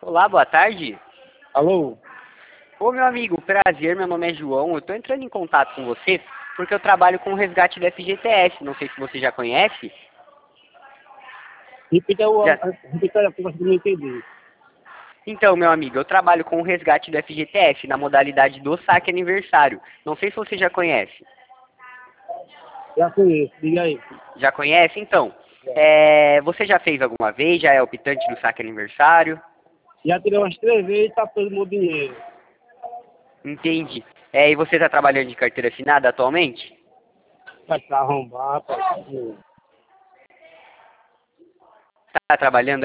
Olá, boa tarde. Alô? Ô, meu amigo, prazer, meu nome é João. Eu tô entrando em contato com você porque eu trabalho com o resgate do FGTS. Não sei se você já conhece. Já... Repita a pergunta que eu não entendi. Então, meu amigo, eu trabalho com o resgate do FGTS na modalidade do saque aniversário. Não sei se você já conhece. Já conheço, diga aí. Já conhece? Então, você já fez alguma vez? Já é optante do saque aniversário? Já tirei umas 3 vezes e tá todo meu dinheiro. Entendi. E você está trabalhando de carteira assinada atualmente? Vai se arrombar, pai. Está trabalhando